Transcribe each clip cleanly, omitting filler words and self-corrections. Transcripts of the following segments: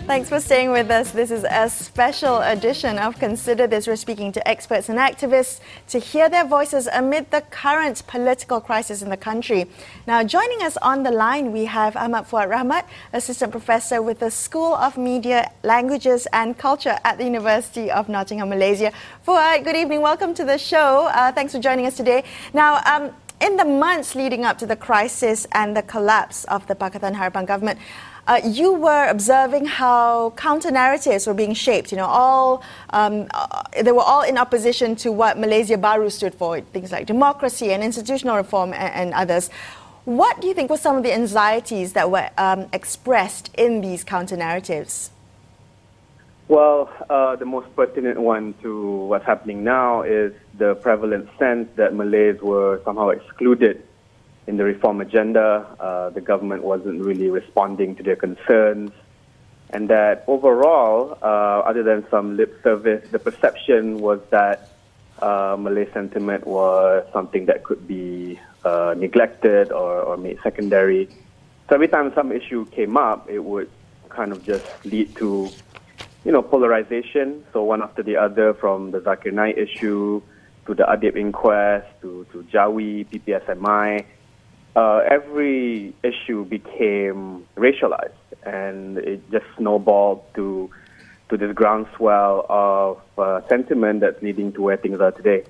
Thanks for staying with us. This is a special edition of Consider This. We're speaking to experts and activists to hear their voices amid the current political crisis in the country. Now, joining us on the line, we have Ahmad Fuad Rahmat, Assistant Professor with the School of Media, Languages and Culture at the University of Nottingham, Malaysia. Fuad, good evening. Welcome to the show. Thanks for joining us today. Now, in the months leading up to the crisis and the collapse of the Pakatan Harapan government, you were observing how counter-narratives were being shaped. You know, they were all in opposition to what Malaysia Baru stood for, things like democracy and institutional reform and others. What do you think were some of the anxieties that were expressed in these counter-narratives? Well, the most pertinent one to what's happening now is the prevalent sense that Malays were somehow excluded in the reform agenda. The government wasn't really responding to their concerns, and that overall, other than some lip service, the perception was that Malay sentiment was something that could be neglected or made secondary. So every time some issue came up, it would kind of just lead to, you know, polarization. So one after the other, from the Zakir Naik issue to the Adib inquest to Jawi, PPSMI. Every issue became racialized, and it just snowballed to this groundswell of sentiment that's leading to where things are today.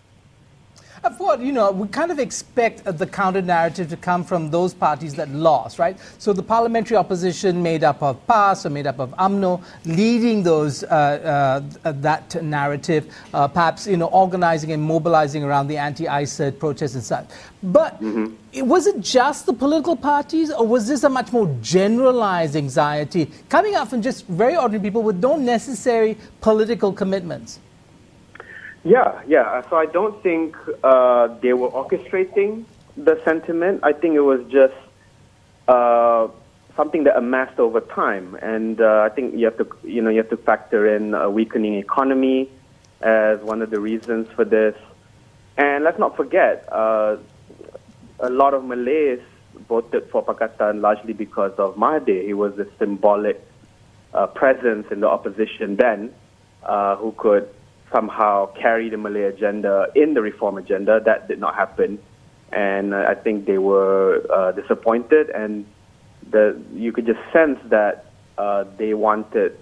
Fuad, you know, we kind of expect the counter-narrative to come from those parties that lost, right? So the parliamentary opposition made up of PAS or made up of UMNO, leading those that narrative, perhaps, you know, organizing and mobilizing around the anti-ISID protests and such. But was it just the political parties, or was this a much more generalized anxiety coming out from just very ordinary people with no necessary political commitments? Yeah. So I don't think they were orchestrating the sentiment. I think it was just something that amassed over time, and I think you have to factor in a weakening economy as one of the reasons for this. And let's not forget, a lot of Malays voted for Pakatan largely because of Mahathir. He was a symbolic presence in the opposition then, who could somehow carry the Malay agenda in the reform agenda. That did not happen, and I think they were disappointed, and you could just sense that they wanted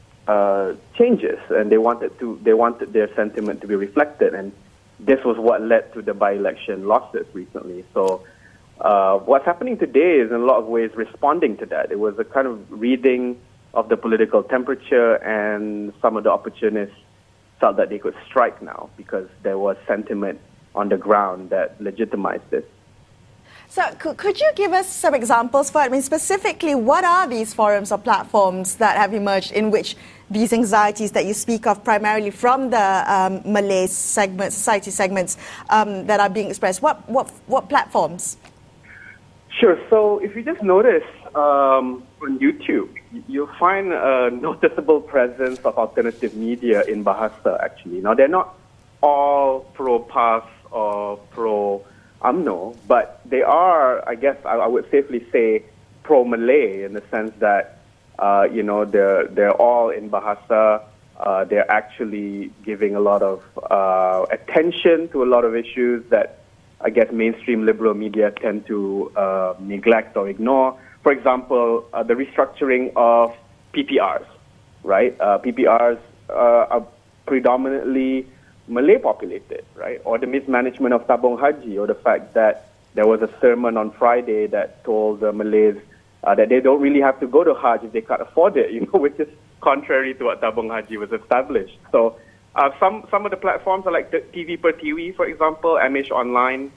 changes, and they wanted their sentiment to be reflected, and this was what led to the by-election losses recently. So what's happening today is in a lot of ways responding to that. It was a kind of reading of the political temperature, and some of the opportunists felt that they could strike now because there was sentiment on the ground that legitimized this. So could you give us some examples for it? I mean, specifically, what are these forums or platforms that have emerged in which these anxieties that you speak of, primarily from the Malay segments, society segments, that are being expressed? What platforms? Sure. So if you just notice on YouTube, you'll find a noticeable presence of alternative media in Bahasa, actually. Now, they're not all pro-PAS or pro-UMNO, but they are, I guess I would safely say, pro-Malay in the sense that, they're all in Bahasa. They're actually giving a lot of attention to a lot of issues that I guess mainstream liberal media tend to neglect or ignore. For example, the restructuring of PPRs, right? PPRs are predominantly Malay populated, right? Or the mismanagement of Tabung Haji, or the fact that there was a sermon on Friday that told the Malays that they don't really have to go to Hajj if they can't afford it, which is contrary to what Tabung Haji was established. So some of the platforms are like TV Per Tiwi, for example, MH Online.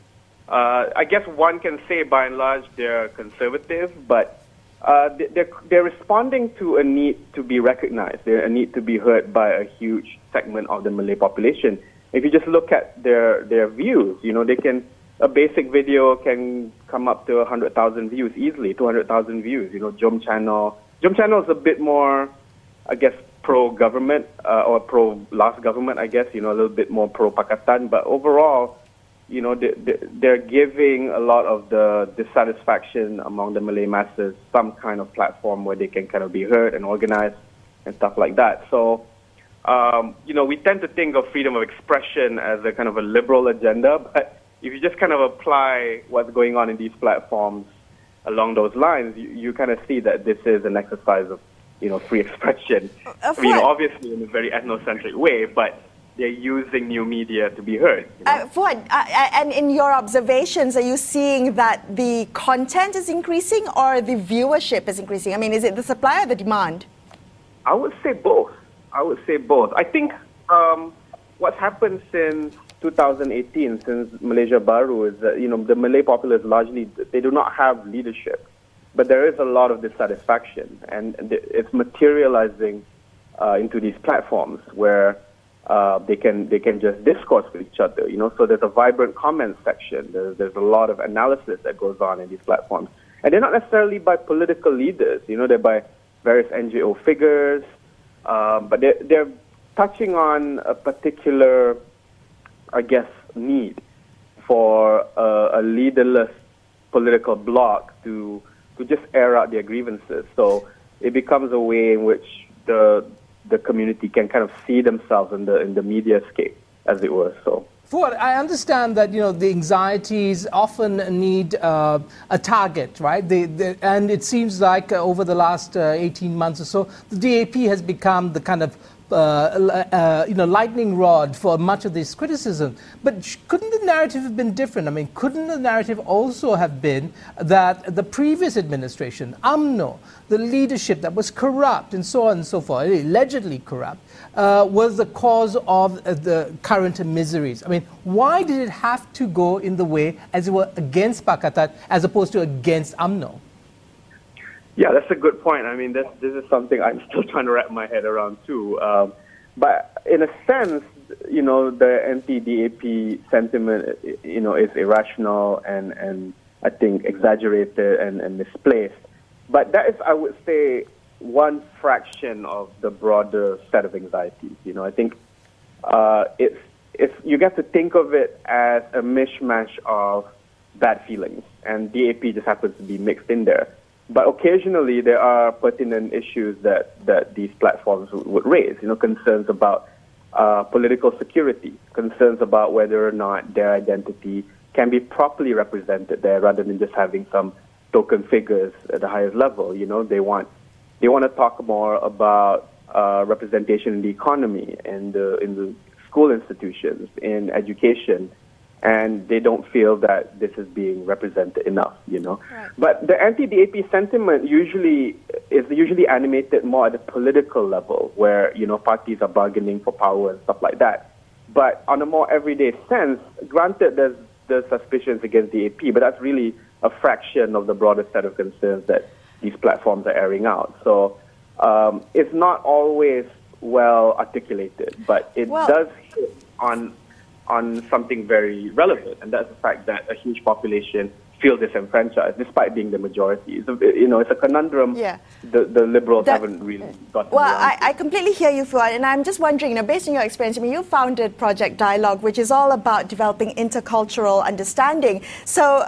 I guess one can say by and large they're conservative, but they're responding to a need to be recognized, a need to be heard by a huge segment of the Malay population. If you just look at their views, a basic video can come up to 100,000 views easily, 200,000 views. Jom Channel is a bit more, I guess, pro-government or pro-last government, I guess, a little bit more pro-Pakatan. But overall, they're giving a lot of the dissatisfaction among the Malay masses some kind of platform where they can kind of be heard and organized and stuff like that. So, we tend to think of freedom of expression as a kind of a liberal agenda, but if you just kind of apply what's going on in these platforms along those lines, you kind of see that this is an exercise of, free expression. Obviously in a very ethnocentric way, but they're using new media to be heard. Fuad, and in your observations, are you seeing that the content is increasing or the viewership is increasing? I mean, is it the supply or the demand? I would say both. I think what's happened since 2018, since Malaysia Baru, is that, the Malay populace largely, they do not have leadership. But there is a lot of dissatisfaction, and it's materializing into these platforms where they can just discourse with each other, So there's a vibrant comment section. There's a lot of analysis that goes on in these platforms, and they're not necessarily by political leaders. They're by various NGO figures, but they're touching on a particular, I guess, need for a leaderless political bloc to just air out their grievances. So it becomes a way in which the community can kind of see themselves in the mediascape, as it were. So, Fuad, I understand that the anxieties often need a target, right? And it seems like over the last 18 months or so, the DAP has become the kind of lightning rod for much of this criticism. But couldn't the narrative have been different? I mean, couldn't the narrative also have been that the previous administration, UMNO, the leadership that was corrupt and so on and so forth, allegedly corrupt, was the cause of the current miseries? I mean, why did it have to go in the way, as it were, against Pakatan as opposed to against UMNO? Yeah, that's a good point. I mean, this is something I'm still trying to wrap my head around too. But in a sense, the anti-DAP sentiment, is irrational and I think exaggerated and misplaced. But that is, I would say, one fraction of the broader set of anxieties. I think you get to think of it as a mishmash of bad feelings, and DAP just happens to be mixed in there. But occasionally there are pertinent issues that these platforms would raise, concerns about political security, concerns about whether or not their identity can be properly represented there rather than just having some token figures at the highest level. They want to talk more about representation in the economy and in the school institutions, in education, and they don't feel that this is being represented enough, Right. But the anti-DAP sentiment is usually animated more at the political level, where, parties are bargaining for power and stuff like that. But on a more everyday sense, granted there's suspicions against DAP, but that's really a fraction of the broader set of concerns that these platforms are airing out. So it's not always well articulated, but it does hit on something very relevant, and that's the fact that a huge population feel disenfranchised despite being the majority. It's a conundrum. Yeah. The liberals haven't really gotten around. I completely hear you, Fuad, and I'm just wondering, based on your experience, you founded Project Dialogue, which is all about developing intercultural understanding. So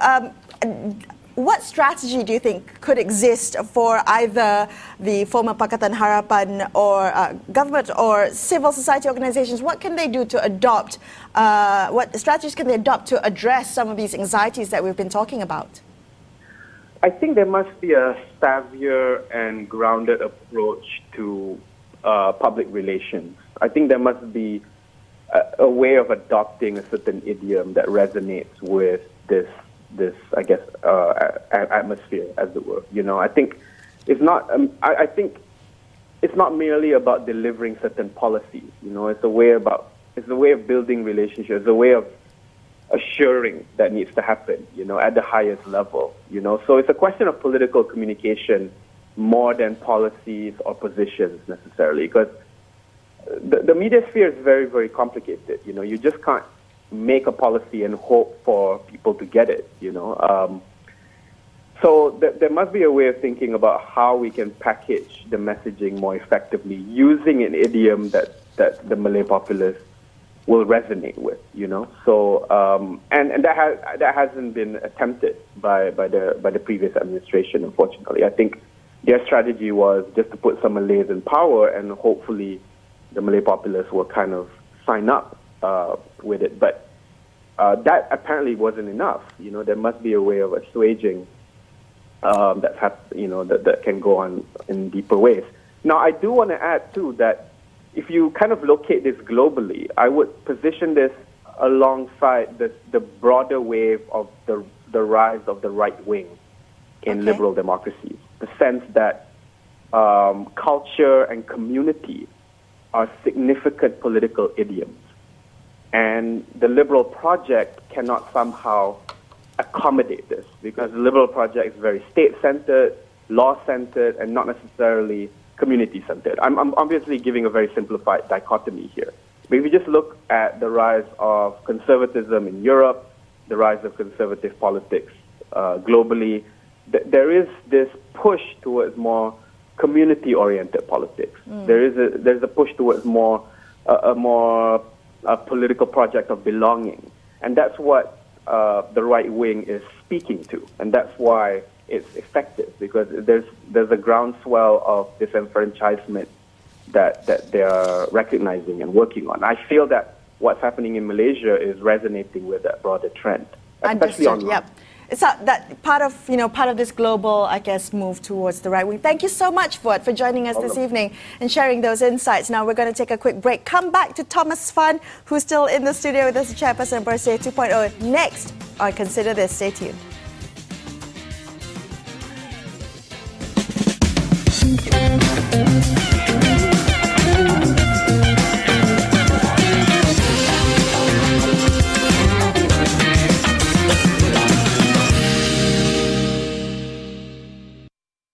what strategy do you think could exist for either the former Pakatan Harapan or government or civil society organizations? What can they do to adopt, what strategies can they adopt to address some of these anxieties that we've been talking about? I think there must be a savvier and grounded approach to public relations. I think there must be a way of adopting a certain idiom that resonates with this I guess atmosphere, as it were. I think it's not. I think it's not merely about delivering certain policies. It's a way of building relationships. It's a way of assuring that needs to happen. At the highest level. So it's a question of political communication more than policies or positions necessarily, because the media sphere is very, very complicated. You just can't make a policy and hope for people to get it, So there must be a way of thinking about how we can package the messaging more effectively using an idiom that the Malay populace, will resonate with, So and that hasn't been attempted by the previous administration, unfortunately. I think their strategy was just to put some Malays in power, and hopefully the Malay populace will kind of sign up with it. But that apparently wasn't enough. There must be a way of assuaging that can go on in deeper ways. Now, I do want to add too that if you kind of locate this globally, I would position this alongside the broader wave of the rise of the right wing in liberal democracies. The sense that culture and community are significant political idioms. And the liberal project cannot somehow accommodate this, because the liberal project is very state-centered, law-centered, and not necessarily community-centered. I'm obviously giving a very simplified dichotomy here. But if you just look at the rise of conservatism in Europe, the rise of conservative politics globally, there is this push towards more community-oriented politics. There's a push towards a more political project of belonging, and that's what the right wing is speaking to, and that's why it's effective, because there's a groundswell of disenfranchisement that they are recognizing and working on. I feel that what's happening in Malaysia is resonating with that broader trend, especially online. Yep. It's that part of this global, I guess, move towards the right wing. Thank you so much, Fuad, for joining us this evening and sharing those insights. Now we're going to take a quick break. Come back to Thomas Fan, who's still in the studio with us, Chairperson of Bersih 2.0. Next on Consider This. Stay tuned.